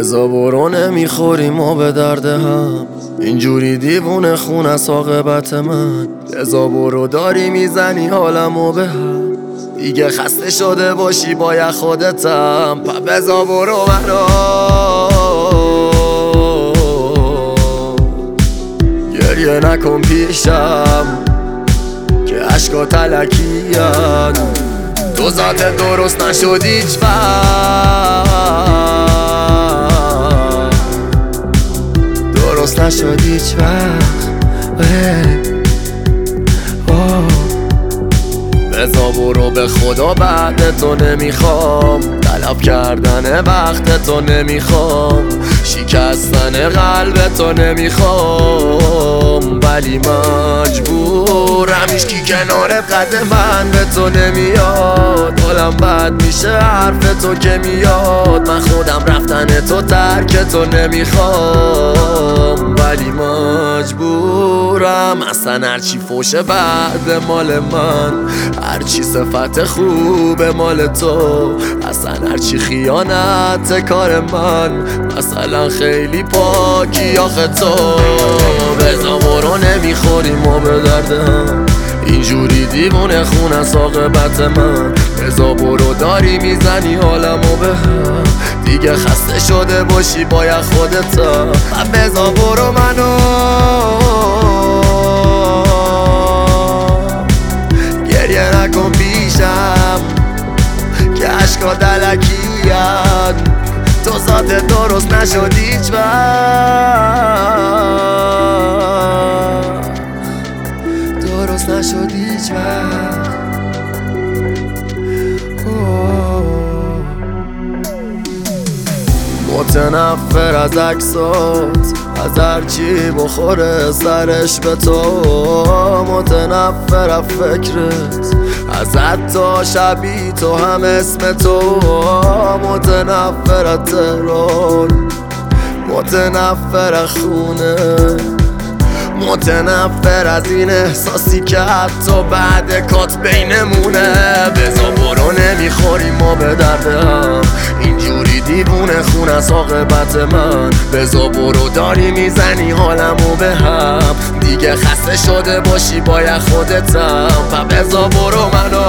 بزا برو نمیخوریم ما به درد هم، اینجوری دیوونه خون از عاقبت من. بزا برو داری میزنی حالمو به هم، دیگه خسته شده باشی باید خودتم. بزا برو منو گریه نکن پیشم که عشقا تلکیان. تو ذات درست نشد هیچ وقت، درست نشد هیچ وقت. بزا برو به خدا بعد تو نمیخوام، طلب کردن وقت تو نمیخوام، شکستن قلب تو نمیخوام، ولی مجبورم. هیچکی کنارت قد من به تو نمیاد، حالم بد میشه حرف تو که میاد. من خودم رفتن تو ترک تو نمیخوام، ولی مجبورم. اصلا هرچی فوشه بعد مال من، هرچی صفت خوب مال تو، اصلا هرچی خیانت کار من. مثلا خیلی پاکی آخه تو. بزا برو نمیخوریم ما به درد هم، اینجوری دیوونه خون از عاقبت من. بزا برو داری میزنی حالمو به هم، دیگه خسته شده باشی باید خودتم. بزا برو منو گریه نکن پیشم که عشقا دلکیان. تو ذات درست نشد هیچ وقت، درست نشد هیچ وقت. متنفر از عکسات، از هرچی بخوره سرش به تو. متنفر از فکرت، از حتی شبی تو هم اسم تو. متنفر از تهران، متنفر از خونه، متنفر از این احساسی که حتی بعد کات بینمونه. بزا برو نمیخوریم ما به درد هم، اینجوری دیوونه خون از عاقبت من. بزا برو داری میزنی حالمو به هم، دیگه خسته شده باشی باید خودتم. بزا برو منو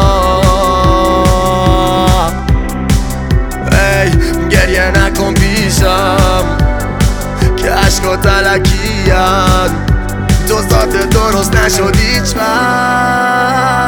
گریه نکن پیشم که عشقا تلکیان. تو ذات درست نشد هیچ وقت.